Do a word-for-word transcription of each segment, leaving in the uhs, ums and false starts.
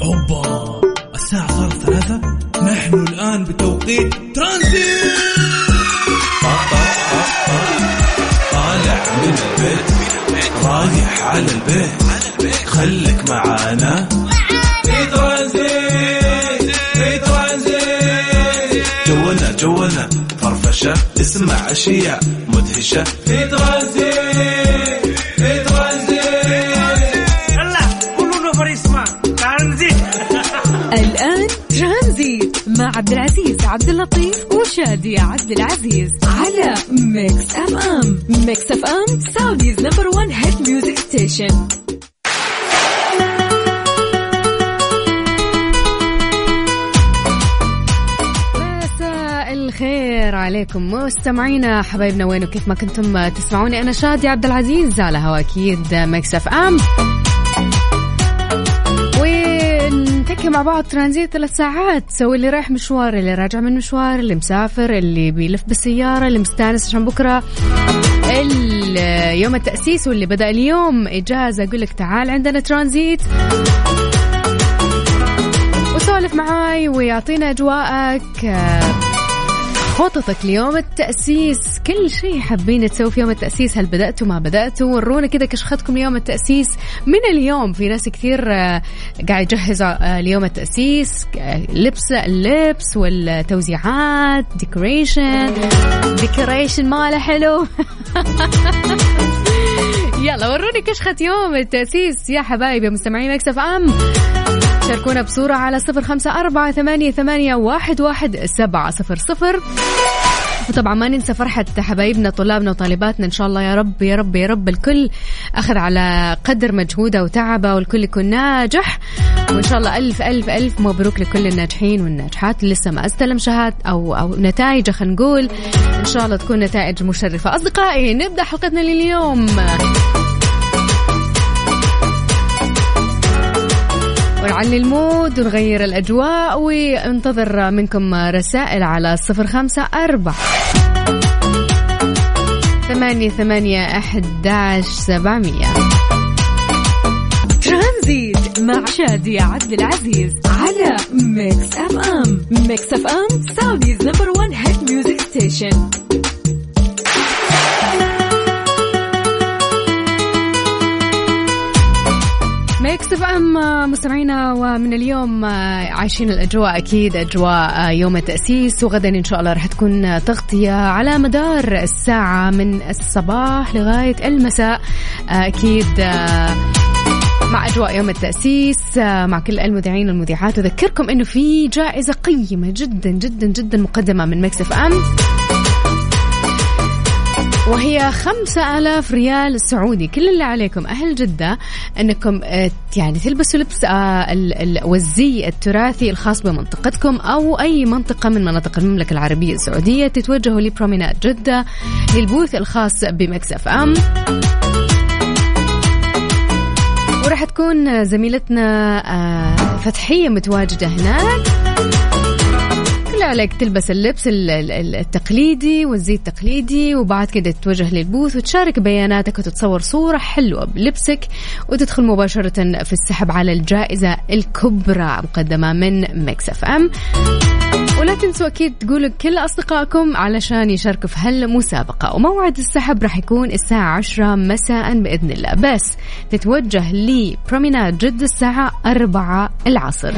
أوبا الساعة صارت ثلاثة. نحن الآن بتوقيت ترانزيت. طالع من البيت رايح على البيت، خلك معانا في ترانزيت. في ترانزيت جولنا جولنا فرفشة، اسمع أشياء مدهشة في ترانزيت. في ترانزيت الله كله نفر يسمع ترانزيت. الآن ترانزيت مع عبد العزيز عبد اللطيف وشادي عبد العزيز على ميكس أف أم. ميكس أف أم سعوديز نمبر وان هيت ميوزك ستيشن. الخير عليكم مستمعينا حبايبنا وين وكيف ما كنتم تسمعوني. أنا شادي عبد العزيز على هوا أكيد ميكس أف أم، ونتكي مع بعض ترانزيت ثلاث ساعات. سوي اللي رايح مشوار، اللي راجع من مشوار، اللي مسافر، اللي بيلف بالسيارة، اللي مستانس عشان بكرة يوم التأسيس، واللي بدأ اليوم إجازة أقول لك تعال عندنا ترانزيت وسولف معاي ويعطينا أجواءك، خططك ليوم التأسيس، كل شيء حابين تسوي في يوم التأسيس. هل بدأتوا ما بدأتوا؟ ورونا كذا كشختكم ليوم التأسيس من اليوم. في ناس كثير قاعد يجهز ليوم التأسيس، لبس اللبس والتوزيعات، ديكوريشن ديكوريشن ماله حلو. يلا وروني كشخة يوم التأسيس يا حبايبي مستمعين ميكس أف أم. شاركونا بصورة على صفر خمسة أربعة ثمانية ثمانية واحد واحد سبعة صفر صفر. وطبعا ما ننسى فرحة حبايبنا طلابنا وطالباتنا، إن شاء الله يا رب يا رب يا رب الكل أخذ على قدر مجهوده وتعبه والكل يكون ناجح، وإن شاء الله ألف ألف ألف مبروك لكل الناجحين والناجحات اللي لسه ما استلم شهادة أو أو نتائج، خلينا نقول إن شاء الله تكون نتائج مشرفة. أصدقائي نبدأ حلقتنا لليوم ونعلي المود ونغير الأجواء، وانتظر منكم رسائل على صفر خمسة أربعة ثمانية ثمانية أحد عشر سبعمية. ترانزيت مع شادي عبد العزيز على ميكس أف أم. ميكس أف أم سعوديز نمبر وان هيت ميوزك ستيشن. ميكس أف أم مستمعينا، ومن اليوم عايشين الأجواء أكيد أجواء يوم التأسيس، وغدا إن شاء الله رح تكون تغطية على مدار الساعة من الصباح لغاية المساء أكيد مع أجواء يوم التأسيس مع كل المذيعين والمذيعات. وذكركم إنه في جائزة قيمة جدا جدا جدا مقدمة من ميكس أف أم، وهي خمسة آلاف ريال سعودي. كل اللي عليكم أهل جدة أنكم يعني تلبسوا لبس والزي التراثي الخاص بمنطقتكم أو أي منطقة من مناطق المملكة العربية السعودية، تتوجهوا لبرومينات جدة للبوث الخاص بميكس أف أم، ورح تكون زميلتنا فتحية متواجدة هناك. كل عليك تلبس اللبس التقليدي والزي التقليدي، وبعد كده تتوجه للبوث وتشارك بياناتك وتتصور صورة حلوة بلبسك، وتدخل مباشرة في السحب على الجائزة الكبرى مقدمة من ميكس أف أم. ولا تنسوا أكيد تقولوا كل أصدقائكم علشان يشاركوا في هالمسابقة. وموعد السحب راح يكون الساعة عشرة مساء بإذن الله، بس تتوجه لبرومينات جدة الساعة أربعة العصر.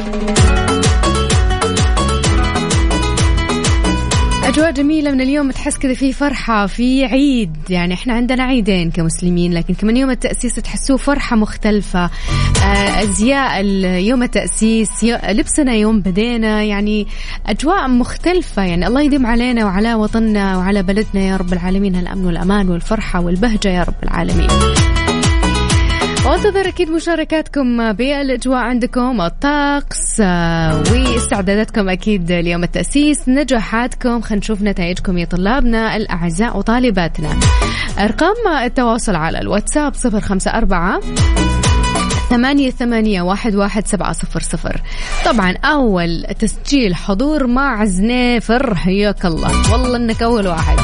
أجواء جميلة من اليوم، تحس كذا في فرحة، في عيد. يعني إحنا عندنا عيدين كمسلمين، لكن كمان يوم التأسيس تحسوه فرحة مختلفة. أزياء يوم التأسيس، لبسنا يوم بدينا، يعني أجواء مختلفة. يعني الله يديم علينا وعلى وطننا وعلى بلدنا يا رب العالمين هالأمن والأمان والفرحة والبهجة يا رب العالمين. وانتظر أكيد مشاركاتكم بالأجواء عندكم، الطقس واستعداداتكم أكيد ليوم التأسيس، نجاحاتكم. خلينا نشوف نتائجكم يا طلابنا الأعزاء وطالباتنا. أرقام التواصل على الواتساب صفر خمسة أربعة ثمانية ثمانية واحد واحد سبعة صفر صفر. طبعا أول تسجيل حضور مع زنيفر، حياك الله، والله إنك أول واحد.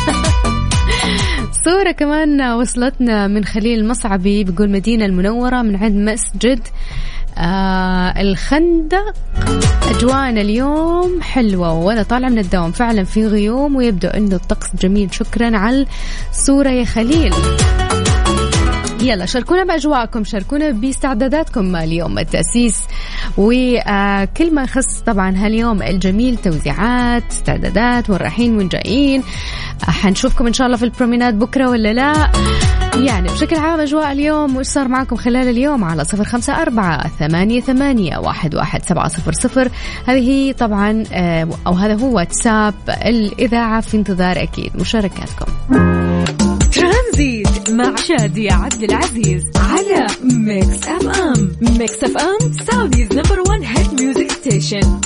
صورة كمان وصلتنا من خليل المصعبي، بيقول مدينة المنورة من عند مسجد آه الخندق أجوانا اليوم حلوة وأنا طالعة من الدوام فعلا في غيوم ويبدو أنه الطقس جميل. شكرا على الصورة يا خليل. يلا شاركونا بأجواءكم، شاركونا باستعداداتكم اليوم التأسيس وكل ما يخص طبعا هاليوم الجميل، توزيعات، استعدادات، وين رايحين وين جايين. حنشوفكم إن شاء الله في البروميناد بكرة ولا لا، يعني بشكل عام أجواء اليوم وإيش صار معكم خلال اليوم على صفر خمسة أربعة ثمانية ثمانية واحد واحد سبعة صفر صفر. هذه هي طبعا أو هذا هو واتساب الإذاعة، في انتظار أكيد مشاركاتكم. ترانزيت مع شادية عبد العزيز على ميكس أف أم. ميكس أف أم سعوديز نمبر وان هيت ميوزك ستيشن.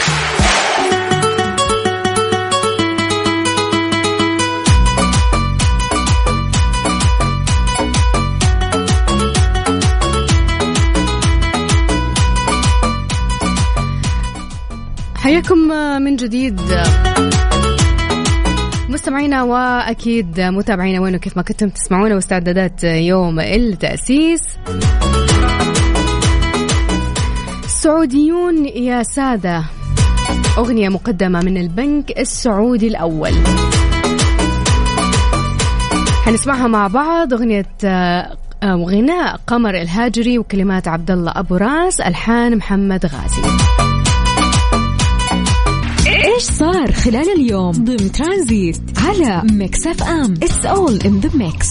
حياكم من جديد مستمعينا وأكيد متابعينا وين وكيف ما كنتم تسمعونا، واستعدادات يوم التأسيس. السعوديون يا سادة، أغنية مقدمة من البنك السعودي الأول، حنسمعها مع بعض. أغنية وغناء قمر الهاجري وكلمات عبد الله أبو راس، ألحان محمد غازي. إيش صار خلال اليوم ضمن ترانزيت على ميكس أف أم. It's all in the mix.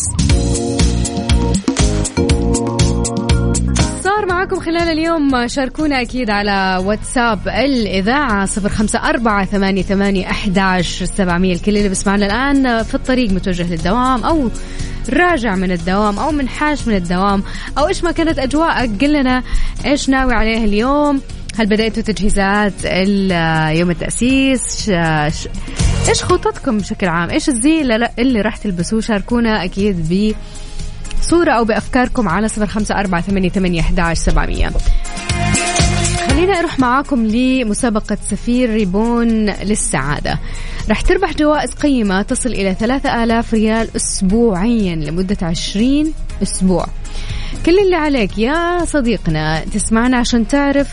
صار معكم خلال اليوم، شاركونا أكيد على واتساب الإذاعة صفر خمسة أربعة ثمانية ثمانية أحداش سبعمية. الكل اللي بسمعنا الآن في الطريق متوجه للدوام أو راجع من الدوام أو منحاش من الدوام أو إيش ما كانت أجواءك، قل لنا إيش ناوي عليه اليوم. هل بدأتوا تجهيزات يوم التأسيس؟ إيش خططكم بشكل عام؟ إيش الزي اللي راح تلبسوه؟ شاركونا أكيد بصورة أو بأفكاركم على صفر خمسة أربعة ثمانية ثمانية أحداش سبعمية. خلينا أروح معاكم لمسابقة سفير ريبون للسعادة. راح تربح جوائز قيمة تصل إلى ثلاثة آلاف ريال أسبوعيا لمدة عشرين أسبوع. كل اللي عليك يا صديقنا تسمعنا عشان تعرف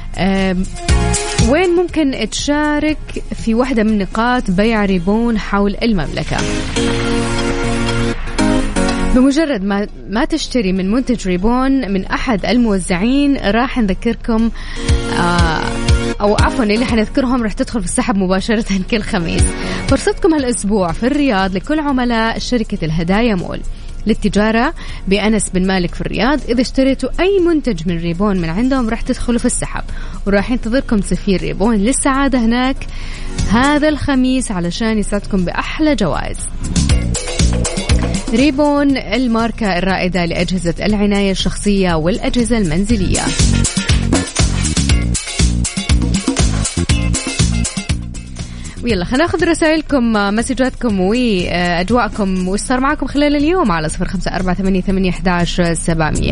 وين ممكن تشارك في واحدة من نقاط بيع ريبون حول المملكة. بمجرد ما ما تشتري من منتج ريبون من أحد الموزعين راح نذكركم آه أو عفوا اللي حنذكرهم راح تدخل في السحب مباشرة كل خميس. فرصتكم هالأسبوع في الرياض لكل عملاء شركة الهدايا مول للتجارة بأنس بن مالك في الرياض. إذا اشتريتوا أي منتج من ريبون من عندهم راح تدخلوا في السحب، وراح ينتظركم سفير ريبون للسعادة هناك هذا الخميس علشان يسعدكم بأحلى جوائز. ريبون الماركة الرائدة لأجهزة العناية الشخصية والأجهزة المنزلية. ويلا خلينا ناخذ رسائلكم، مسجاتكم وأجواءكم وش صار معكم خلال اليوم على صفر خمسة أربعة ثمانية ثمانية أحداش سبعمية.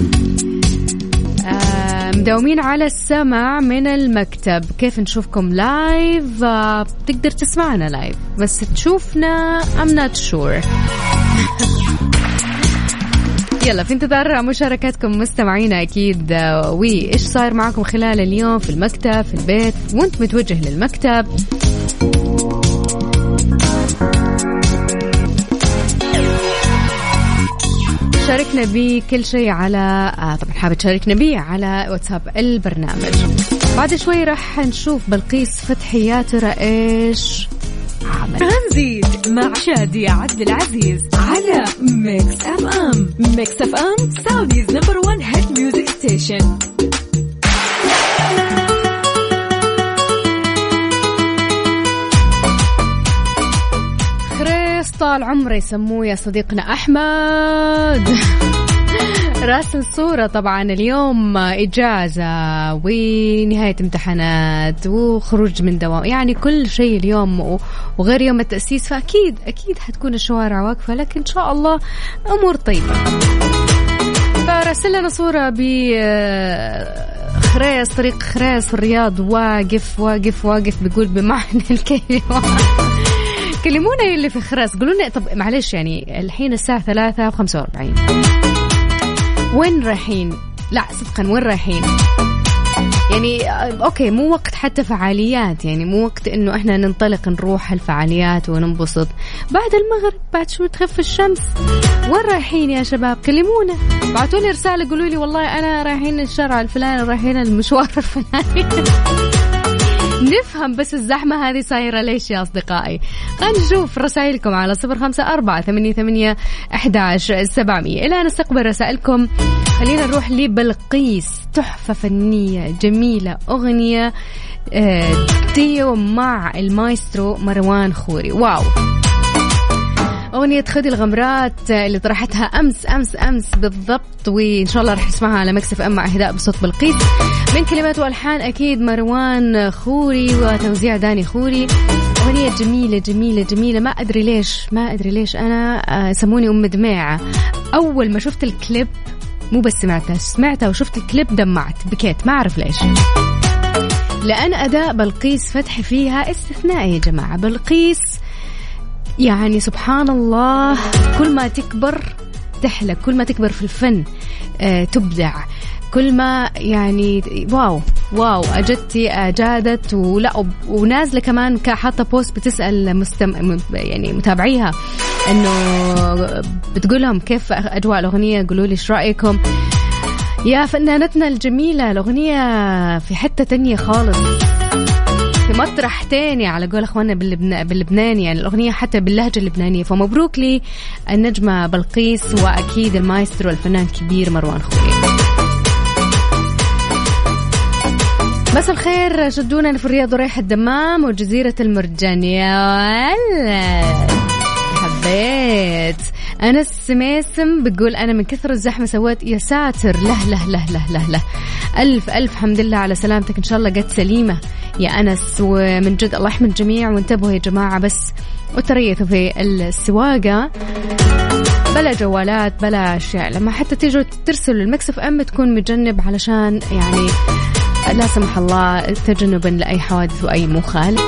مداومين على السمع من المكتب، كيف نشوفكم لايف؟ آه تقدر تسمعنا لايف بس تشوفنا I'm not sure. يلا في انتظار مشاركاتكم مستمعينا أكيد. وإيش صار معكم خلال اليوم في المكتب، في البيت، وانت متوجه للمكتب؟ شاركنا بكل شيء على آه طبعا حابة تشاركنا بيه على واتساب البرنامج. بعد شوي راح نشوف بلقيس فتحي يا ترى إيش عمل. ترانزيت مع شادية عبد العزيز على ميكس أف أم. ميكس أف أم سعوديز نمبر وان هيت ميوزك ستيشن. خريص طال عمره يسموه يا صديقنا أحمد. راسل صورة طبعا اليوم إجازة ونهاية امتحانات وخروج من دوام، يعني كل شيء اليوم وغير يوم التأسيس، فأكيد أكيد حتكون الشوارع واقفة، لكن إن شاء الله أمور طيبة. فراسل لنا صورة بخريص، طريق خريص في الرياض، واقف واقف واقف بيقول بمعنى الكلمة. كلمونا اللي في خريص قولوا لنا طب معلش يعني الحين الساعة ثلاثة وخمسة وأربعين وين رايحين؟ لا صدقا وين رايحين؟ يعني أوكي مو وقت حتى فعاليات، يعني مو وقت إنه إحنا ننطلق نروح الفعاليات وننبسط. بعد المغرب بعد شوي تخف الشمس، وين رايحين يا شباب؟ كلمونا، بعتوا لي رسالة قولوا لي والله أنا رايحين الشارع الفلاني، رايحين المشوار الفلاني. نفهم بس الزحمة هذه صايرة ليش يا أصدقائي. خلينا نشوف رسائلكم على صفر خمسة أربعة ثمانية ثمانية أحد عشر سبعمية. إلى أن نستقبل رسائلكم خلينا نروح لبلقيس، تحفة فنية جميلة، أغنية ديو مع المايسترو مروان خوري. واو، أغنية خذي الغمرات اللي طرحتها أمس أمس أمس بالضبط، وإن شاء الله رح نسمعها على مكس اف ام مع إهداء بصوت بلقيس، من كلمات وألحان أكيد مروان خوري وتوزيع داني خوري. أغنية جميلة جميلة جميلة، ما أدري ليش ما أدري ليش أنا سموني أم دماعة. أول ما شفت الكليب مو بس سمعتها سمعتها وشفت الكليب دمعت بكيت، ما أعرف ليش، لأن أداء بلقيس فتحي فيها استثنائي يا جماعة. بلقيس يعني سبحان الله، كل ما تكبر تحلى، كل ما تكبر في الفن آه تبدع، كل ما يعني واو واو أجدتي أجادت. ولا ونازلة كمان كحاطة بوست بتسأل مستم يعني متابعيها إنه بتقولهم كيف أجواء الأغنية، قولوا لي إيش رأيكم يا فنانتنا الجميلة. الأغنية في حتة تانية خالص، في مطرح تاني على قول أخواننا باللبن... باللبناني، يعني الأغنية حتى باللهجة اللبنانية. فمبروك لي النجمة بلقيس، وأكيد المايسترو الفنان الكبير مروان خوري. بس الخير شدونا في الرياض وريح الدمام وجزيرة المرجانية. حبيت أنا السميسم بتقول أنا من كثر الزحمة سويت يا ساتر له له له له له له ألف ألف حمد لله على سلامتك، إن شاء الله قد سليمة يا أنس. ومن جد الله يحمي الجميع، وانتبهوا يا جماعة بس وتريثوا في السواقة، بلا جوالات بلا أشياء، لما حتى تيجوا ترسلوا المكس اف ام تكون متجنب، علشان يعني لا سمح الله تجنبا لأي حوادث وأي مخالف.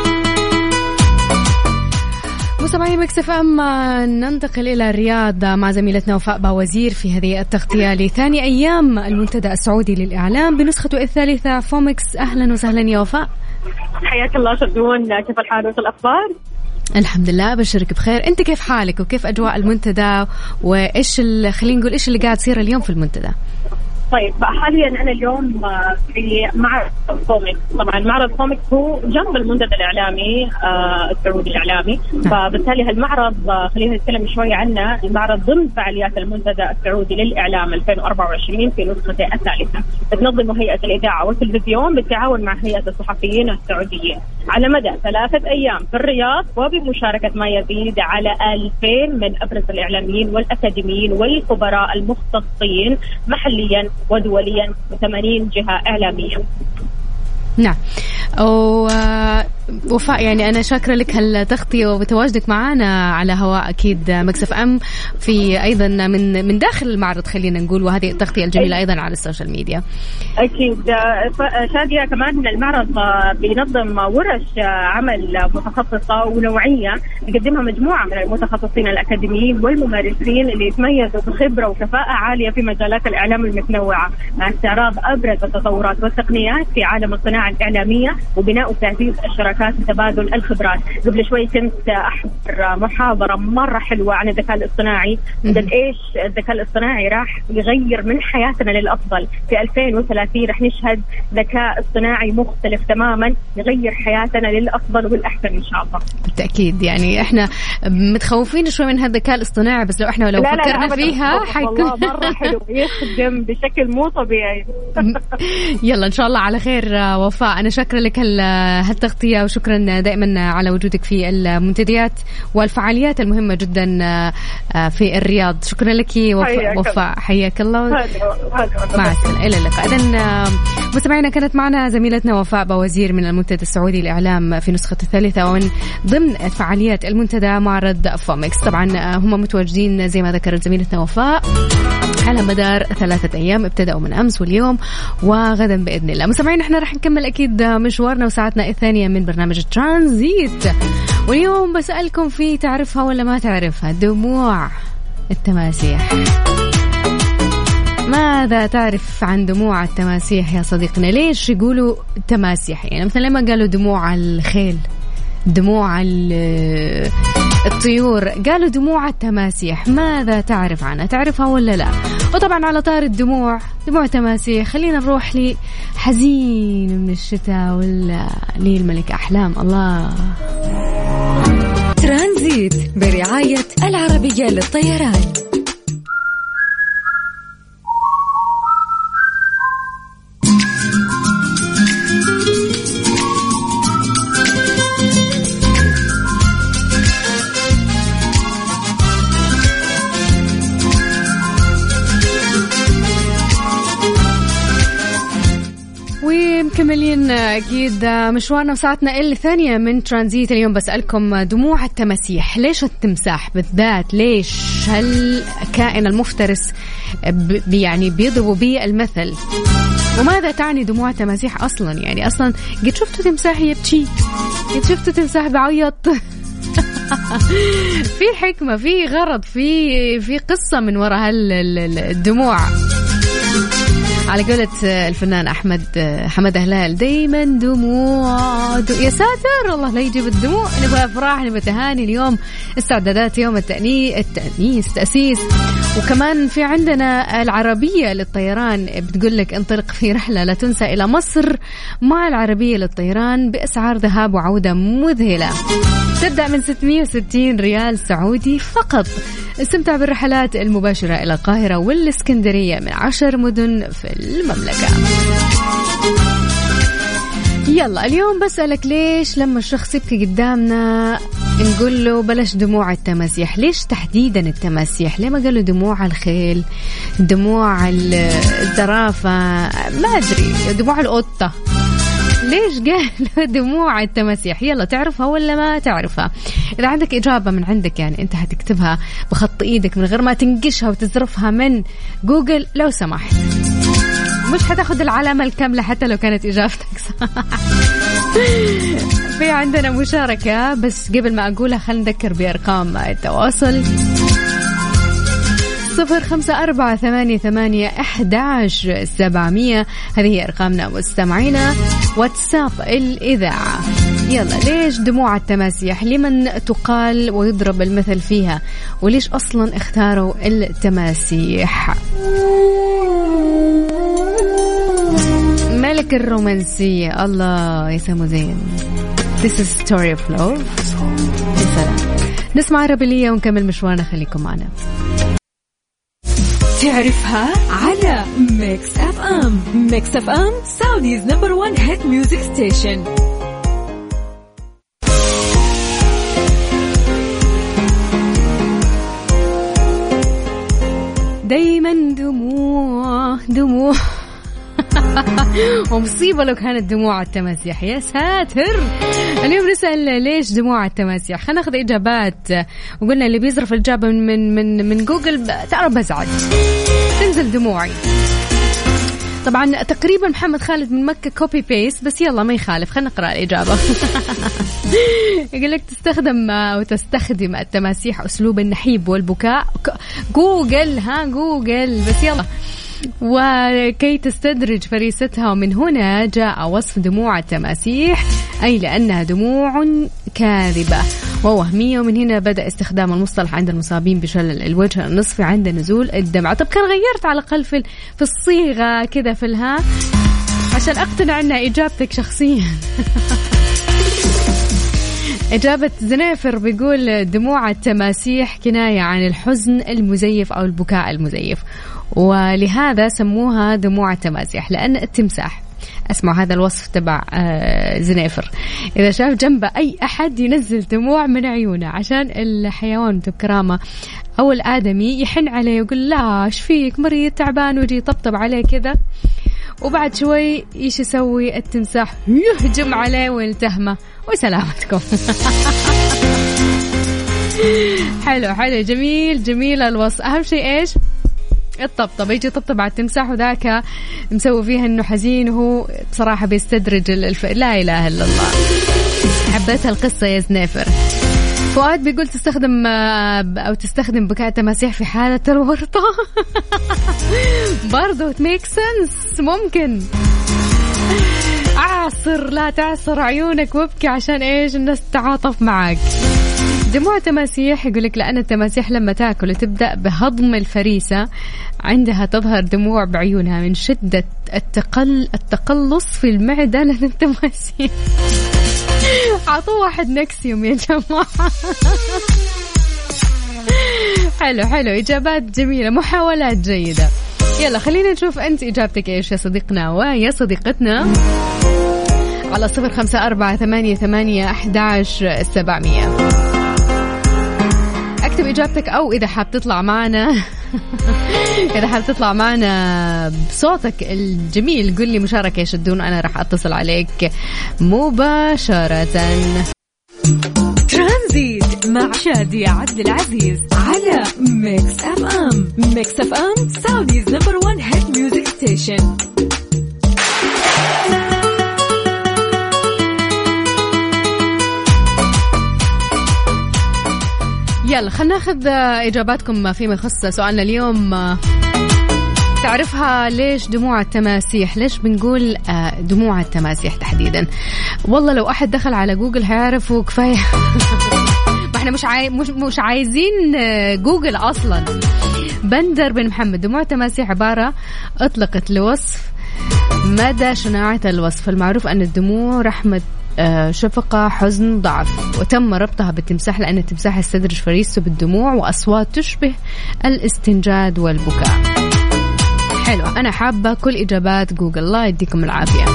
مستمعي مكس اف ام، ننتقل إلى الرياض مع زميلتنا وفاء باوزير في هذه التغطية لثاني أيام المنتدى السعودي للإعلام بنسخته الثالثة فومكس. أهلا وسهلا يا وفاء. حياك الله شدون، كيف الحال والأخبار؟ الحمد لله، بشرك بخير. أنت كيف حالك وكيف أجواء المنتدى، وإيش خلينا نقول إيش اللي قاعد يصير اليوم في المنتدى؟ طيب حاليا أنا اليوم في معرض فومكس. طبعا معرض فومكس هو جنب المنتدى الإعلامي آه السعودي الإعلامي، فبالتالي هالمعرض خلينا نتكلم شوي عنه. المعرض ضمن فعاليات المنتدى السعودي للإعلام ألفين وأربعة وعشرين في نسخته الثالثة، تنظم هيئة الإذاعة والتلفزيون بالتعاون مع هيئة الصحفيين السعوديين على مدى ثلاثة أيام في الرياض، وبمشاركة ما يزيد على ألفين من أبرز الإعلاميين والأكاديميين والخبراء المختصين محليا ودوليا وثمانين جهة إعلامية. نعم. وفاء يعني أنا شاكرة لك هالتغطية وتواجدك معنا على هواء أكيد مكس اف ام في أيضا من من داخل المعرض خلينا نقول، وهذه التغطية الجميلة أيضا على السوشيال ميديا. أكيد شادية، كمان المعرض بينظم ورش عمل متخصصة ونوعية يقدمها مجموعة من المتخصصين الأكاديميين والممارسين اللي يتميزوا بخبرة وكفاءة عالية في مجالات الإعلام المتنوعة، مع استعراض أبرز التطورات والتقنيات في عالم الصناعة الإعلامية وبناء وتعزيز الشراكات وتبادل الخبرات. قبل شوي كنت أحضر محاضرة مرة حلوة عن الذكاء الاصطناعي، قد إيش الذكاء الاصطناعي راح يغير من حياتنا للأفضل. في ألفين وثلاثين راح نشهد ذكاء اصطناعي مختلف تماما يغير حياتنا للأفضل والأحسن إن شاء الله. بالتأكيد، يعني إحنا متخوفين شوي من هذا الذكاء الاصطناعي، بس لو إحنا لو لا فكرنا لا فيها حيكون مرة حلو، يخدم بشكل مو طبيعي. يلا إن شاء الله على خير وفاء. أنا شاكرة لك هالتغطية، وشكرا دائما على وجودك في المنتديات والفعاليات المهمة جدا في الرياض. شكرا لك وفاء، حياك الله، مع السلامة، إلى اللقاء. إذن مستمعينا كانت معنا زميلتنا وفاء باوزير من المنتدى السعودي للإعلام في نسخة الثالثة، ومن ضمن فعاليات المنتدى معرض فومكس. طبعا هم متواجدين زي ما ذكرت زميلتنا وفاء على مدار ثلاثة أيام، ابتدأوا من أمس واليوم وغدا بإذن الله. مستمعين احنا رح نكمل أكيد مشوارنا وساعتنا الثانية من برنامج ترانزيت، واليوم بسألكم في تعرفها ولا ما تعرفها؟ دموع التماسيح. ماذا تعرف عن دموع التماسيح يا صديقنا؟ ليش يقولوا تماسيح؟ يعني مثلا لما قالوا دموع الخيل، دموع الطيور، قالوا دموع التماسيح. ماذا تعرف عنها؟ تعرفها ولا لا؟ وطبعا على طار الدموع، دموع تماسيح، خلينا نروح لي حزين من الشتاء ولا لي الملك أحلام. الله. ترانزيت برعاية العربية للطيران. مكملين أكيد مشوارنا وساعتنا اللي ثانية من ترانزيت. اليوم بسألكم دموع التماسيح، ليش التمساح بالذات؟ ليش هالكائن المفترس يعني بيضربوا به المثل؟ وماذا تعني دموع التماسيح أصلا؟ يعني أصلا قد شفتوا تمساح يبكي؟ قد شفتوا تمساح بعيط؟ في حكمة، في غرض، في في قصة من وراء هالدموع. على قولة الفنان أحمد حمد هلال، دايما دموع دو... يا ساتر الله لا يجيب الدموع. نبغى أفراح، نبغى تهاني. اليوم استعدادات يوم التأني... التأنيس تأسيس. وكمان في عندنا العربية للطيران بتقول لك انطلق في رحلة لا تنسى إلى مصر مع العربية للطيران بأسعار ذهاب وعودة مذهلة، تبدأ من ستمائة وستين ريال سعودي فقط. استمتع بالرحلات المباشرة إلى القاهرة والإسكندرية من عشر مدن في المملكة. يلا اليوم بسألك، ليش لما الشخص يبكي قدامنا نقول له بلاش دموع التماسيح؟ ليش تحديدا التماسيح؟ ليه ما قالوا دموع الخيل، دموع الزرافة، ما أدري، دموع القطة؟ ليش قال دموع التماسيح؟ يلا تعرفها ولا ما تعرفها؟ إذا عندك إجابة من عندك يعني أنت هتكتبها بخط إيدك من غير ما تنقشها وتزرفها من جوجل لو سمحت. مش هتاخد العلامة الكاملة حتى لو كانت إجابتك صح. في عندنا مشاركة، بس قبل ما أقولها خلينا نذكر بأرقام التواصل. صفر خمسة أربعة ثمانية ثمانية أحد عشر سبعمية، هذه أرقامنا مستمعينا. واتساب الإذاعة. يلا ليش دموع التماسيح؟ لمن تقال ويضرب المثل فيها؟ وليش أصلا اختاروا التماسيح؟ ملك الرومانسية، الله يا سامو زين. This is story of love. السلام. نسمع عربية ونكمل مشوارنا، خليكم معنا. تعرفها على ميكس اف ام. ميكس اف ام سعوديز نمبر وان هيت ميوزك ستيشن. دايما دموع دموع ومصيبة لو كانت دموع التماسيح. يا ساتر. اليوم نسأل ليش دموع التماسيح. خلينا ناخذ إجابات، وقلنا اللي بيصرف الإجابة من من من, من جوجل تعرف بزعل تنزل دموعي. طبعا تقريبا محمد خالد من مكة كوبي بيست، بس يلا ما يخالف، خلينا نقرأ الإجابة. يقول لك تستخدم أو تستخدم التماسيح أسلوب النحيب والبكاء. جوجل ها جوجل بس يلا. وكي تستدرج فريستها، ومن هنا جاء وصف دموع التماسيح، أي لأنها دموع كاذبة ووهمية، ومن هنا بدأ استخدام المصطلح عند المصابين بشلل الوجه النصفي عند نزول الدمعة. طب كان غيرت على الأقل في في الصيغة كذا في الها عشان أقتنع أنها إجابتك شخصيا. إجابة زنيفر بيقول دموع التماسيح كناية عن الحزن المزيف أو البكاء المزيف، ولهذا سموها دموع التماسيح لأن التمساح، اسمعوا هذا الوصف تبع زنيفر، إذا شاف جنبه أي أحد ينزل دموع من عيونه عشان الحيوان بكرامة أو الآدمي يحن عليه ويقول لا ايش فيك مريض تعبان، ويجي يطبطب عليه كذا، وبعد شوي ايش يسوي التمساح؟ يهجم عليه ويلتهمه وسلامتكم. حلو حلو جميل جميل الوصف. أهم شيء إيش؟ الطبطب، يجي يطبطب على التمساح وذاك مسوي فيها إنه حزين وهو بصراحة بيستدرج الف... لا إله إلا الله. حبيت القصة يا زنيفر. فؤاد بيقول تستخدم أو تستخدم بكاء تماسيح في حالة الورطة. برضو تميك سنس، ممكن. أعصر لا تعصر عيونك وابكي عشان إيش الناس تتعاطف معك. دموع تماسيح يقولك لأن التماسيح لما تأكل وتبدأ بهضم الفريسة عندها تظهر دموع بعيونها من شدة التقل التقلص في المعدة لأن التماسيح. عطوا واحد نكسيوم يا جماعة. حلو حلو، إجابات جميلة، محاولات جيدة. يلا خلينا نشوف أنت إجابتك إيش يا صديقنا ويا صديقتنا على صفر خمسة أربعة ثمانية ثمانية أحد عشر سبعمية. اكتب إجابتك أو إذا حاب تطلع معنا إذا حاب تطلع معنا بصوتك الجميل قل لي مشاركة يشدون، أنا راح أتصل عليك مباشرة. ترانزيت مع شادية عبد العزيز على ميكس أف أم. ميكس أف أم سعوديز نمبر وان هيت ميوزك ستيشن. يلا خلنا ناخذ إجاباتكم فيما يخص سؤالنا اليوم. تعرفها ليش دموع التماسيح؟ ليش بنقول دموع التماسيح تحديدا؟ والله لو أحد دخل على جوجل هيعرفوا كفاية. ما احنا مش عاي... مش مش عايزين جوجل أصلا. بندر بن محمد، دموع التماسيح عبارة أطلقت لوصف مدى شناعة الوصف. المعروف أن الدموع رحمة شفقة حزن ضعف، وتم ربطها بالتمساح لأن التمساح يستدرج فريسته بالدموع وأصوات تشبه الاستنجاد والبكاء. حلو، أنا حابة كل إجابات جوجل، الله يديكم العافية.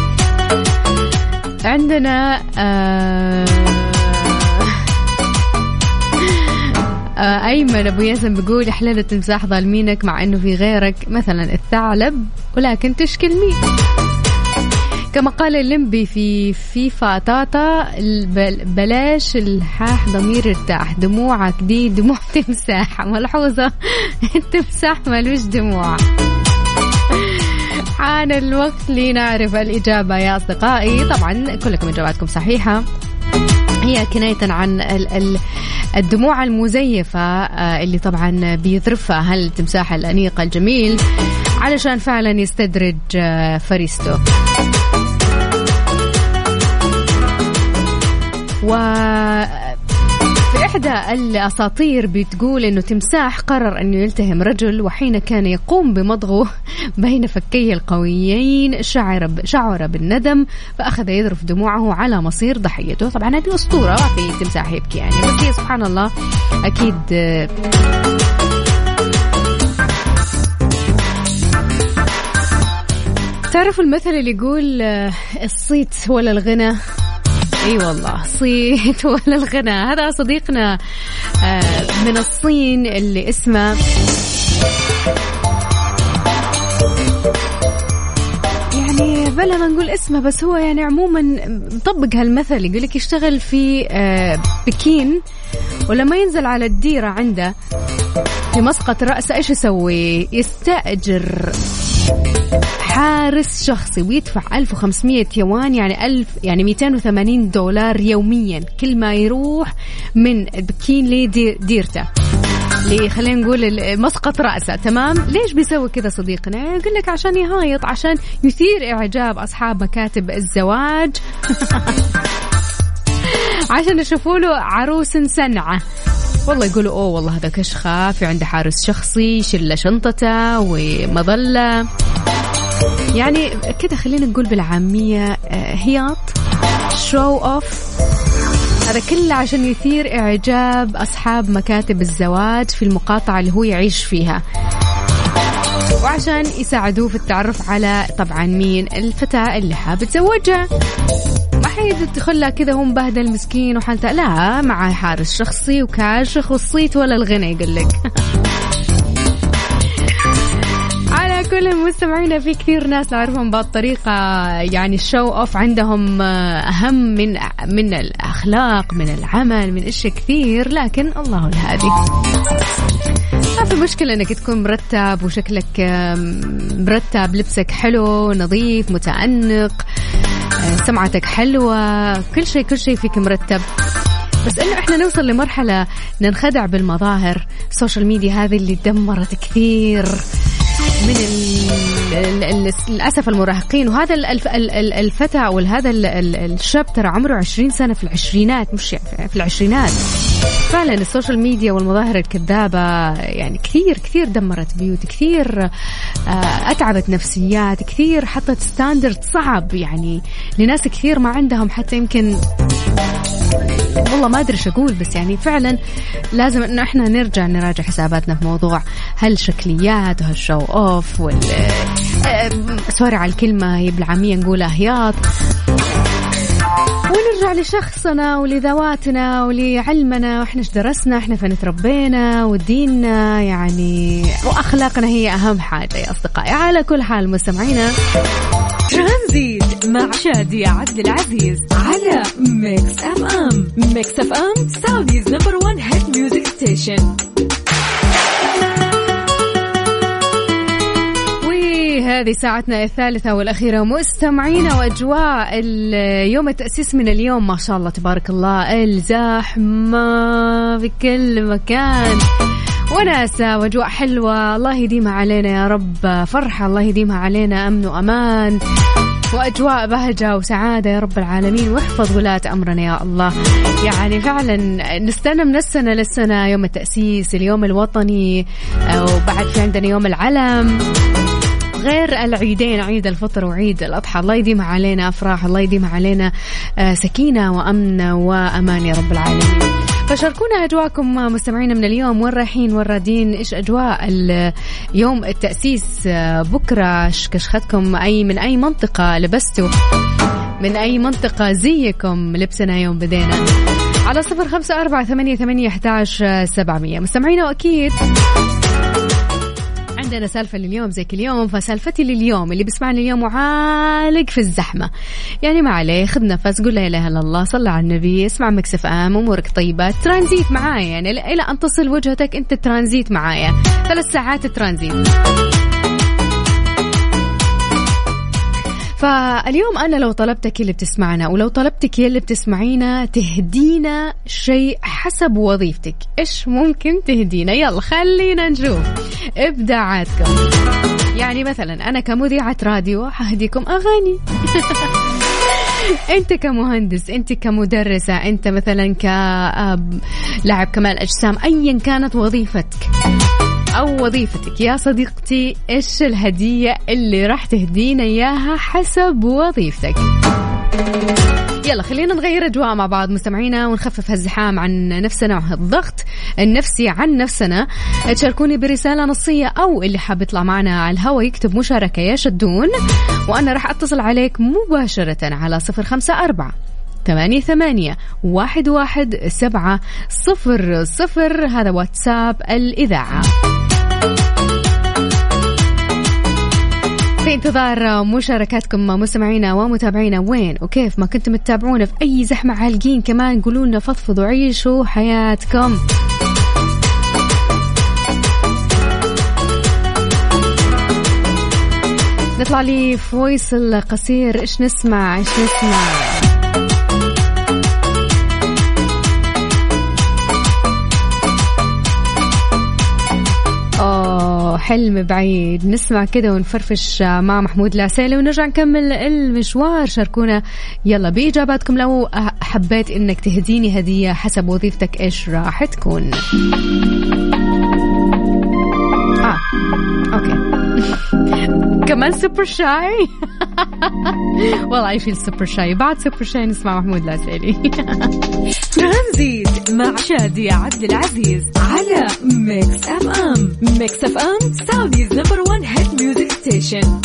عندنا آه آه أيمن أبو ياسم بيقول إحلال التمساح ظالمينك مع أنه في غيرك مثلا الثعلب ولكن تشكل مين. كما قال الليمبي في فيفا تاتا بلاش الحاح ضمير ارتاح، دموعك دي دموع تمساح. ملحوظة التمساح مالوش دموع. حان الوقت لنعرف الإجابة يا أصدقائي. طبعا كلكم إجاباتكم صحيحة، هي كناية عن الدموع المزيفة اللي طبعا بيذرفها هل التمساح الأنيق الجميل علشان فعلا يستدرج فريسته. وفي إحدى الأساطير بتقول إنه تمساح قرر أنه يلتهم رجل، وحين كان يقوم بمضغه بين فكيه القويين شعر شعر بالندم فأخذ يذرف دموعه على مصير ضحيته. طبعا هذه أسطورة، ما في تمساح يبكي يعني، بس هي سبحان الله أكيد. تعرفوا المثل اللي يقول الصيت ولا الغنى؟ اي أيوة والله، صيت ولا الغنى. هذا صديقنا من الصين اللي اسمه يعني بلا ما نقول اسمه، بس هو يعني عموما مطبق هالمثل. يقول لك يشتغل في بكين، ولما ينزل على الديرة عنده في مسقط رأسه ايش يسوي؟ يستأجر حارس شخصي ويدفع ألف وخمسمية يوان، يعني ألف يعني مئتين وثمانين دولار يوميا كل ما يروح من بكين لديرته اللي خلينا نقول مسقط رأسه. تمام، ليش بيسوي كذا صديقنا؟ يقول لك عشان يهايط، عشان يثير إعجاب أصحاب مكاتب الزواج. عشان يشوفوا له عروس سنعة. والله يقولوا أوه والله هذا كشخة، في عنده حارس شخصي شل شنطته ومظلة، يعني كده خلينا نقول بالعامية هياط، شو أوف. هذا كله عشان يثير إعجاب أصحاب مكاتب الزواج في المقاطعة اللي هو يعيش فيها، وعشان يساعدوه في التعرف على طبعا مين الفتاة اللي حاب تزوجها. ما حيدخلها كذا هم بهدل مسكين وحالته، لا، مع حارس شخصي وكاشخ والصيت ولا الغنى يقولك. على كل مستمعينا في كثير ناس نعرفهم بهالطريقة، يعني الشو أوف عندهم أهم من من الأخلاق، من العمل، من إشي كثير، لكن الله الهادي. ما في مشكلة إنك تكون مرتب وشكلك مرتب، لبسك حلو نظيف متأنق، سمعتك حلوة، كل شيء كل شيء فيك مرتب، بس إنه إحنا نوصل لمرحلة ننخدع بالمظاهر. السوشيال ميديا هذه اللي دمرت كثير من للأسف المراهقين. وهذا الفتى أو هذا الشاب ترى عمره عشرين سنة، في العشرينات، مش في العشرينات. فعلا السوشيال ميديا والمظاهر الكذابة يعني كثير كثير دمرت بيوت، كثير أتعبت نفسيات، كثير حطت ستاندرد صعب يعني لناس كثير ما عندهم حتى يمكن، والله ما أدري شو أقول، بس يعني فعلا لازم إنه إحنا نرجع نراجع حساباتنا في موضوع هالشكليات وهالشو أوف وال سوري على الكلمة هي بالعامية نقولها هياط، ونرجع لشخصنا ولذواتنا ولعلمنا وإحنا إيش درسنا، إحنا فين تربينا وديننا يعني وأخلاقنا هي أهم حاجة يا أصدقائي. على كل حال مستمعينا ترانزيت مع شادية عبد العزيز على ميكس أف أم. ميكس أف أم سعوديز نمبر ون هيت ميوزك ستيشن. هذه ساعتنا الثالثة والأخيرة مستمعينا، وأجواء يوم التأسيس من اليوم ما شاء الله تبارك الله الزحمة في كل مكان وناسة وأجواء حلوة، الله يديمها علينا يا رب، فرحة الله يديمها علينا، أمن وأمان وأجواء بهجة وسعادة يا رب العالمين، واحفظ ولاة أمرنا يا الله. يعني فعلا نستنى من السنة للسنة يوم التأسيس، اليوم الوطني، وبعد في عندنا يوم العلم، غير العيدين عيد الفطر وعيد الأضحى. الله يديمها علينا أفراح، الله يديمها علينا سكينة وأمن وأمان يا رب العالمين. فشاركونا أجواءكم مستمعين من اليوم، وين رايحين وين رادين، إيش أجواء يوم التأسيس بكرة، كشختكم أي من أي منطقة لبستوا، من أي منطقة زيكم لبسنا يوم بدينا، على صفر خمسة أربعة ثمانية ثمانية إحداش سبعمية مستمعين. وأكيد عندنا سالفة لليوم زي كل يوم، فسالفتي لليوم اللي بيسمعني اليوم وعالق في الزحمة، يعني ما عليه، خذ نفس، قول لا إله إلا الله، صلى على النبي، اسمع ميكس اف ام، أمورك طيبة، ترانزيت معايا، يعني إلى أن تصل وجهتك أنت ترانزيت معايا، ثلاث ساعات ترانزيت. فاليوم أنا لو طلبتك اللي بتسمعنا، ولو طلبتك اللي بتسمعينا تهدينا شيء حسب وظيفتك، إيش ممكن تهدينا؟ يلا خلينا نشوف إبداعاتكم. يعني مثلا أنا كمذيعة راديو ههديكم أغاني أنت كمهندس، أنت كمدرسة، أنت مثلا كلاعب كمال أجسام، أيا كانت وظيفتك أو وظيفتك يا صديقتي، إيش الهدية اللي راح تهدينا إياها حسب وظيفتك؟ يلا خلينا نغير أجواء مع بعض مستمعينا، ونخفف هالزحام عن نفسنا وهالضغط النفسي عن نفسنا. تشاركوني برسالة نصية، أو اللي حاب يطلع معنا على الهواء يكتب مشاركة يا شدون، وأنا راح أتصل عليك مباشرة على صفر خمسة أربعة ثمانية ثمانية واحد واحد سبعة صفر صفر. هذا واتساب الإذاعة. في انتظار مشاركاتكم مستمعينا ومتابعينا، وين وكيف ما كنتم تتابعونا، في أي زحمة عالقين، كمان قولوا لنا، فضفضوا، عيشوا حياتكم. نطلع لي فويصل قصير، إيش نسمع إيش نسمع أوه حلم بعيد، نسمع كده ونفرفش مع محمود العسيلي، ونرجع نكمل المشوار. شاركونا يلا بإجاباتكم، لو حبيت إنك تهديني هدية حسب وظيفتك إيش راح تكون؟ آه أوكي كمان سوبر شاي والله أي في السوبر شاي، بعد سوبر شاي نسمع محمود العسيلي. ترانزيت مع شادية عبد العزيز على ميكس أف أم. ميكس أف أم سعوديز نمبر ون هيت ميوزك ستيشن.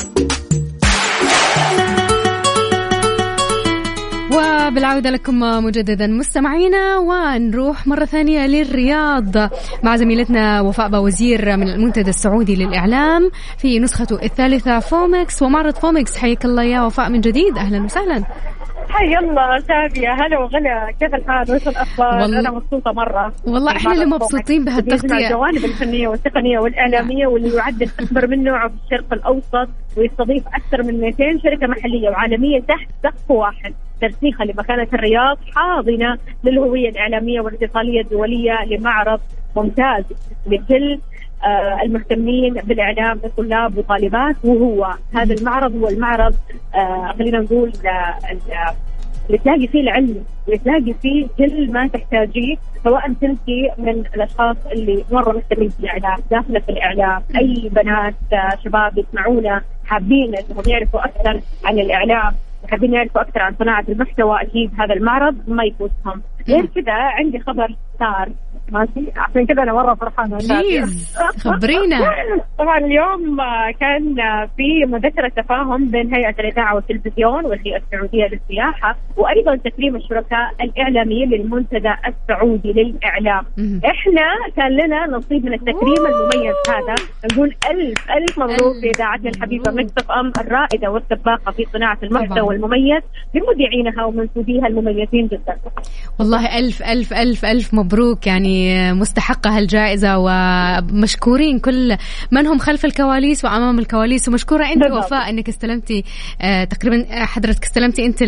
وبالعودة لكم مجددا مستمعينا، ونروح مرة ثانية للرياض مع زميلتنا وفاء باوزير من المنتدى السعودي للإعلام في نسخته الثالثة فومكس ومعرض فومكس. حياك الله يا وفاء من جديد، أهلا وسهلا. حي الله شادية، هلا وغلا، كيف الحال وش الأخبار؟ والله أنا مبسوطة مرة. والله إحنا اللي مبسوطين بهالتغطية. الجوانب الفنية والتقنية والإعلامية واللي يعد أكبر من نوعه في الشرق الأوسط، ويستضيف أكثر من مئتين شركة محلية وعالمية تحت سقف واحد، ترسيخا لمكانة الرياض حاضنة للهوية الإعلامية والاتصالية الدولية لمعرض ممتاز لكل آه المهتمين بالإعلام لطلاب وطالبات. وهو هذا المعرض هو المعرض آه خلينا نقول آه اللي تلاقي فيه العلم، اللي تلاقي فيه كل ما تحتاجيه، سواء كنتي من الأشخاص اللي مرة مهتمين بالإعلام، داخلة في الإعلام، أي بنات آه شباب يسمعونا حابين إنهم يعرفوا أكثر عن الإعلام، حابين يعرفوا أكثر عن صناعة المحتوى، أكيد هذا المعرض ما يفوتهم. غير كذا عندي خبر صار ماشي، عشان كذا أنا مرة فرحانة. بليز خبرينا. طبعا اليوم كان في مذكرة تفاهم بين هيئة الإذاعة والتلفزيون والهيئة السعودية للسياحة، وأيضا تكريم الشركاء الإعلاميين للمنتدى السعودي للإعلام. إحنا كان لنا نصيب من التكريم المميز هذا، نقول ألف ألف مبروك لإذاعتنا الحبيبة ميكس إف أم الرائدة والسباقة في صناعة المحتوى المميز بمذيعينها ومنسوبيها المميزين جدا. والله ألف ألف ألف ألف مبروك، يعني مستحقة هالجائزة، ومشكورين كل من هم خلف الكواليس وأمام الكواليس. ومشكورة أنت وفاء أنك استلمتي آه تقريبا حضرتك استلمتي أنت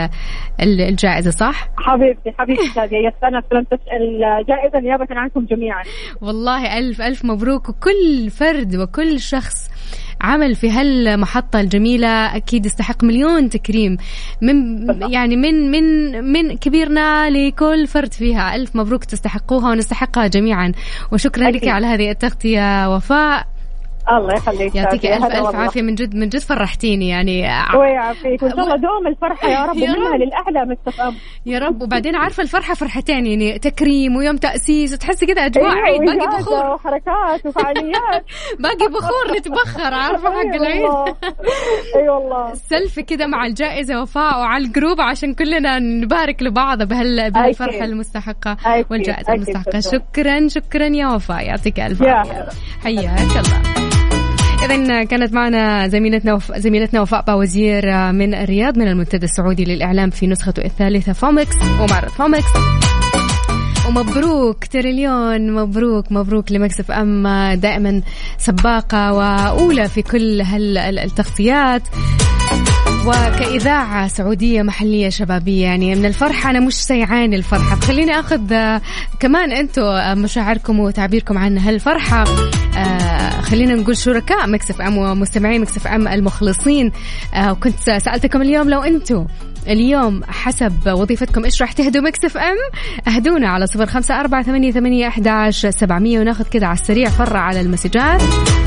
الجائزة صح؟ حبيبتي حبيبتي شادية، أنا استلمت الجائزة نيابة عنكم جميعا. والله ألف ألف مبروك، وكل فرد وكل شخص عمل في هالمحطة الجميلة أكيد يستحق مليون تكريم، من يعني من من من كبيرنا لكل فرد فيها. ألف مبروك، تستحقوها ونستحقها جميعا. وشكرا لك على هذه التغطية وفاء. الله يخليك، يعطيك ألف ألف عافية، من جد من جد فرحتيني يعني. ويعافيك وإن شاء الله دوم الفرحة يا رب، ومنها للأعلى مستقام يا رب. وبعدين عارفة الفرحة فرحتين، يعني تكريم ويوم تأسيس، وتحسي كذا أجواء عيد، باقي بخور وحركات وفعاليات باقي بخور نتبخر، عارفة حق العيد. أي والله سلفي كذا مع الجائزة وفاء وعلى الجروب عشان كلنا نبارك لبعض بهال بهالفرحة المستحقة والجائزة المستحقة. شكرا شكرا يا وفاء، يعطيك ألف عافية، حياك الله. إذن كانت معنا زميلتنا وف... زميلتنا وفاء باوزير من الرياض، من المنتدى السعودي للإعلام في نسخته الثالثة فومكس ومعرض فومكس. ومبروك تريليون مبروك مبروك لميكس إف أم، دائما سباقة وأولى في كل هالتغطيات، وكإذاعة سعودية محلية شبابية. يعني من الفرحة أنا مش سيعاني الفرحة. خليني أخذ كمان أنتوا مشاعركم وتعبيركم عن هالفرحة. آه خلينا نقول شركاء ميكس إف أم ومستمعين ميكس إف أم المخلصين. آه وكنت سألتكم اليوم لو أنتوا اليوم حسب وظيفتكم إيش راح تهدوا ميكس إف أم، أهدونا على صفر خمسة أربعة ثمانية ثمانية أحد عشر سبعمية، وناخذ كده على السريع فرع على المسجات.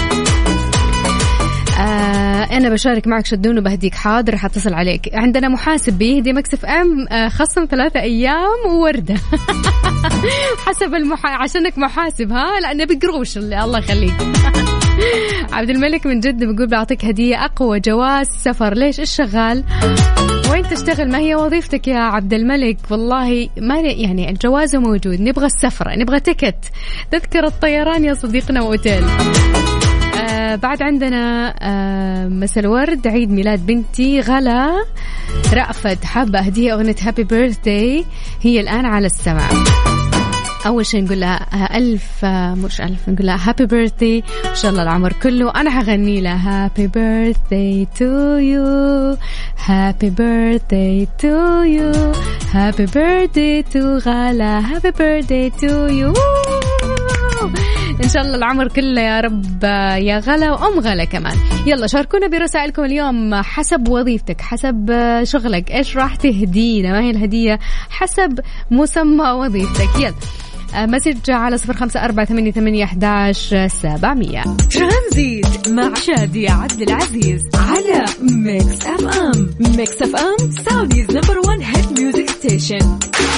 آه أنا بشارك معك شدون وبهديك. حاضر حتصل عليك. عندنا محاسب بيهدي ميكس إف أم آه خصم ثلاثة أيام ووردة حسب المحا... عشانك محاسب ها، لأنه بقروش اللي الله يخليك. عبد الملك من جد بيقول بعطيك هدية أقوى جواز سفر. ليش إيش شغال؟ وين تشتغل؟ ما هي وظيفتك يا عبد الملك؟ والله ما يعني الجواز موجود، نبغى السفرة، نبغى تكت تذكر الطيران يا صديقنا وأوتيل. آه بعد عندنا آه مساء الورد، عيد ميلاد بنتي غلا رأفت، حابة أهدية أغنية هابي بيرثداي، هي الآن على السمع. أول شيء نقول لها ألف مش ألف نقول لها هابي بيرثداي إن شاء الله العمر كله. أنا هغني لها هابي بيرثداي تو يو، هابي بيرثداي تو يو، هابي بيرثداي تو غلا، هابي بيرثداي تو يو. إن شاء الله العمر كله يا رب يا غلا وأم غلا كمان. يلا شاركونا برسائلكم اليوم حسب وظيفتك، حسب شغلك إيش راح تهدينا، ما هي الهدية حسب مسمى وظيفتك. يلا مسج على صفر خمسة أربعة ثمانية ثمانية أحد عشر سبعمية. ترانزيت مع شادية عبد العزيز على ميكس أف أم. ميكس أف أم سعوديز نمبر ون هيت ميوزك ستيشن.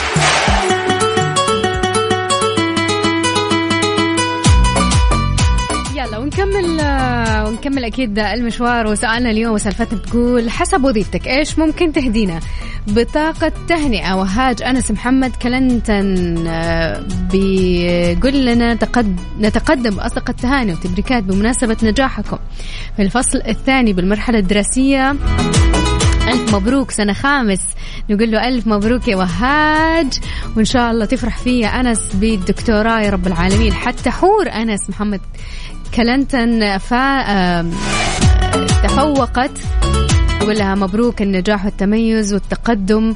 يلا ونكمل ونكمل أكيد المشوار. وسألنا اليوم وسالفتنا بتقول حسب وظيفتك إيش ممكن تهدينا؟ بطاقة تهنئة. وهاج أنس محمد كلنتن بيقول لنا تقد... نتقدم بأصدق التهاني وتبريكات بمناسبة نجاحكم في الفصل الثاني بالمرحلة الدراسية. ألف مبروك سنة خامس، نقول له ألف مبروك يا وهاج، وإن شاء الله تفرح فيها أنس بالدكتوراه يا رب العالمين. حتى حور أنس محمد كلنتن فا تفوقت، نقول لها مبروك النجاح والتميز والتقدم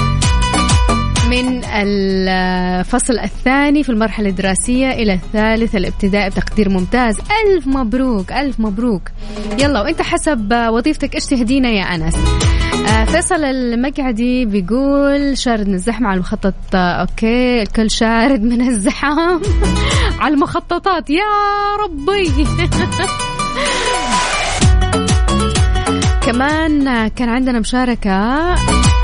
من الفصل الثاني في المرحلة الدراسية إلى الثالث الابتدائي بتقدير ممتاز. ألف مبروك ألف مبروك. يلا وإنت حسب وظيفتك إيش تهدينا يا أنس؟ آه فيصل المقعدي بيقول شارد من الزحمة على المخطط. آه أوكي الكل شارد من الزحام على المخططات يا ربي. كمان كان عندنا مشاركة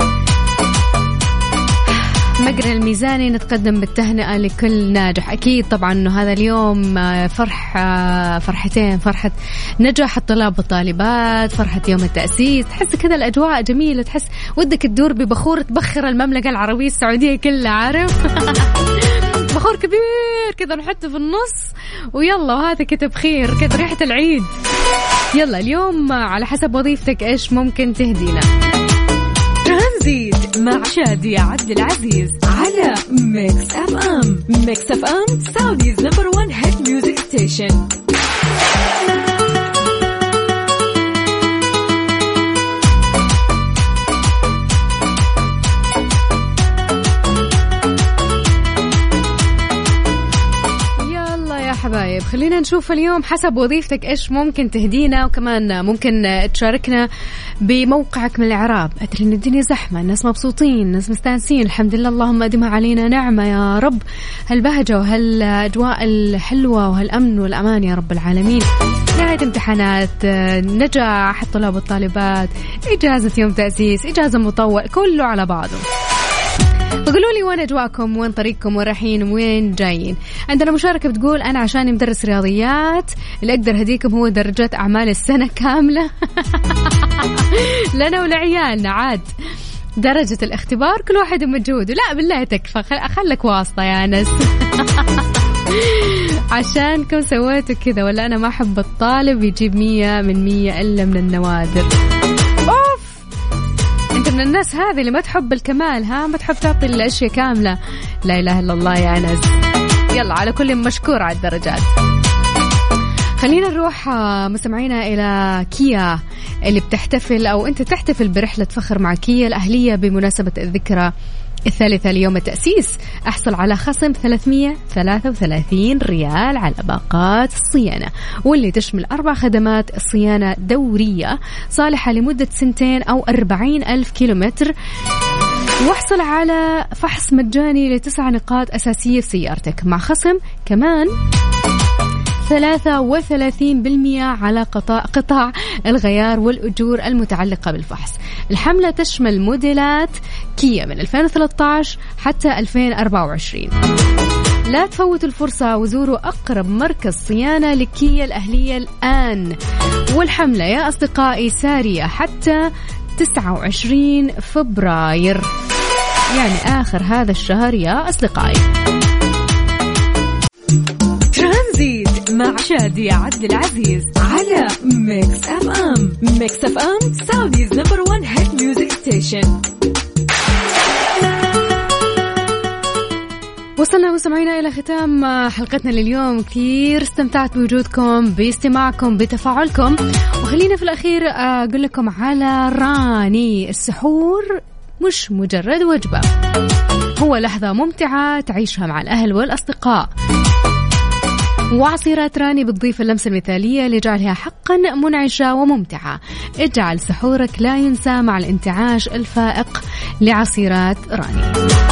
مقرن الميزاني، نتقدم بالتهنئة لكل ناجح. أكيد طبعا أنه هذا اليوم فرح فرحتين، فرحة نجاح الطلاب والطالبات، فرحة يوم التأسيس. تحس كذا الأجواء جميلة، تحس ودك تدور ببخور تبخر المملكة العربية السعودية كلها، عارف؟ بخور كبير كذا نحطه في النص ويلا، وهذا كتب خير كذا ريحة العيد. يلا اليوم على حسب وظيفتك إيش ممكن تهدينا. ترانزيت مع شادية عبد العزيز على ميكس أف أم. ميكس أف أم سعوديز نمبر ون هيت ميوزك ستيشن. حبايب خلينا نشوف اليوم حسب وظيفتك إيش ممكن تهدينا، وكمان ممكن تشاركنا بموقعك من الإعراب. أدري إن الدنيا زحمة، الناس مبسوطين، الناس مستانسين، الحمد لله اللهم أدمها علينا نعمة يا رب، هالبهجة وهالأجواء الحلوة وهالأمن والأمان يا رب العالمين. نهاية امتحانات، نجاح الطلاب والطالبات، إجازة يوم تأسيس، إجازة مطول، كله على بعضه. فقولوا لي وين أجواءكم، وين طريقكم، وين رايحين، وين جايين. عندنا مشاركة بتقول أنا عشان مدرس رياضيات اللي أقدر هديكم هو درجات أعمال السنة كاملة. لنا ولعيالنا عاد درجة الاختبار كل واحد مجهوده. لا بالله تكفى، أخلك واسطة يا ناس. عشانكم سويتوا كذا، ولا أنا ما أحب الطالب يجيب مية من مية إلا من النوادر. أوف، أنت من الناس هذه اللي ما تحب الكمال، ها ما تحب تعطي الأشياء كاملة. لا إله إلا الله يا ناس. يلا على كل مشكور على الدرجات. خلينا نروح مستمعينا إلى كيا اللي بتحتفل أو أنت تحتفل برحلة فخر مع كيا الأهلية بمناسبة الذكرى الثالثة ليوم التأسيس. أحصل على خصم ثلاثمية وثلاثة وثلاثين ريال على باقات الصيانة، واللي تشمل أربع خدمات صيانة دورية صالحة لمدة سنتين أو أربعين ألف كيلومتر. واحصل على فحص مجاني لتسع نقاط أساسية في سيارتك مع خصم كمان ثلاثة وثلاثين بالمئة على قطاع, قطاع الغيار والأجور المتعلقة بالفحص. الحملة تشمل موديلات كيا من ألفين وثلاثة عشر حتى ألفين وأربعة وعشرين. لا تفوتوا الفرصة وزوروا أقرب مركز صيانة لكيا الأهلية الآن. والحملة يا أصدقائي سارية حتى تسعة وعشرين فبراير، يعني آخر هذا الشهر يا أصدقائي. ترانزيت مع شادية عبد العزيز على ميكس أف أم. ميكس أف أم سعوديز نمبر ون هيت ميوزك ستيشن. وصلنا وسمعينا إلى ختام حلقتنا لليوم. كثير استمتعت بوجودكم، باستماعكم، بتفاعلكم. وخلينا في الأخير أقول لكم على راني. السحور مش مجرد وجبة، هو لحظة ممتعة تعيشها مع الأهل والأصدقاء. وعصيرات راني بتضيف اللمسة المثالية لجعلها حقا منعشة وممتعة. اجعل سحورك لا ينسى مع الانتعاش الفائق لعصيرات راني.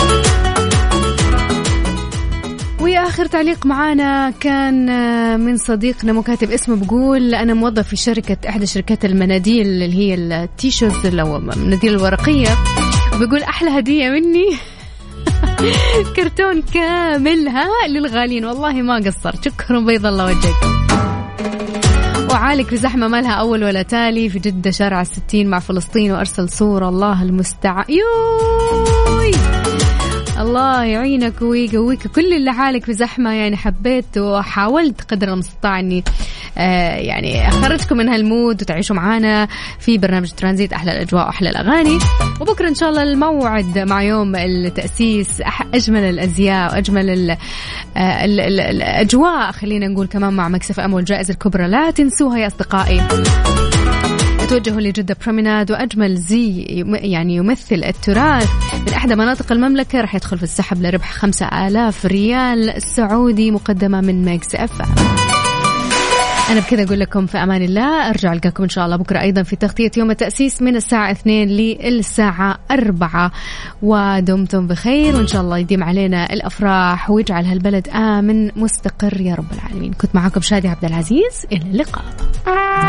وآخر تعليق معانا كان من صديقنا مكاتب اسمه، بقول أنا موظف في شركة إحدى شركات المناديل اللي هي التيشيرت أو المناديل الورقية، بقول أحلى هدية مني كرتون كامل ها للغالين، والله ما قصرت، شكرا بيض الله وجهك. وعالك في زحمة مالها أول ولا تالي في جدة شارع الستين مع فلسطين، وأرسل صورة الله المستعان. يوي الله يعينك ويقويك. كل اللي حالك في زحمة يعني حبيت وحاولت قدر المستطاع أني آه يعني أخرجكم من هالمود وتعيشوا معانا في برنامج ترانزيت، أحلى الأجواء وأحلى الأغاني. وبكرة إن شاء الله الموعد مع يوم التأسيس، أجمل الأزياء وأجمل ال ال ال الأجواء خلينا نقول كمان مع مكس إف أم والجائزة الكبرى لا تنسوها يا أصدقائي. توجهوا لجدة بروميناد وأجمل زي يعني يمثل التراث من إحدى مناطق المملكة راح يدخل في السحب لربح خمسة آلاف ريال سعودي مقدمة من ميكس إف أم. أنا بكذا أقول لكم في أمان الله، أرجع ألقاكم إن شاء الله بكرة أيضا في تغطية يوم التأسيس من الساعة اثنين للساعة أربعة، ودمتم بخير وإن شاء الله يديم علينا الأفراح ويجعل هالبلد آمن مستقر يا رب العالمين. كنت معكم شادي عبد العزيز، إلى اللقاء.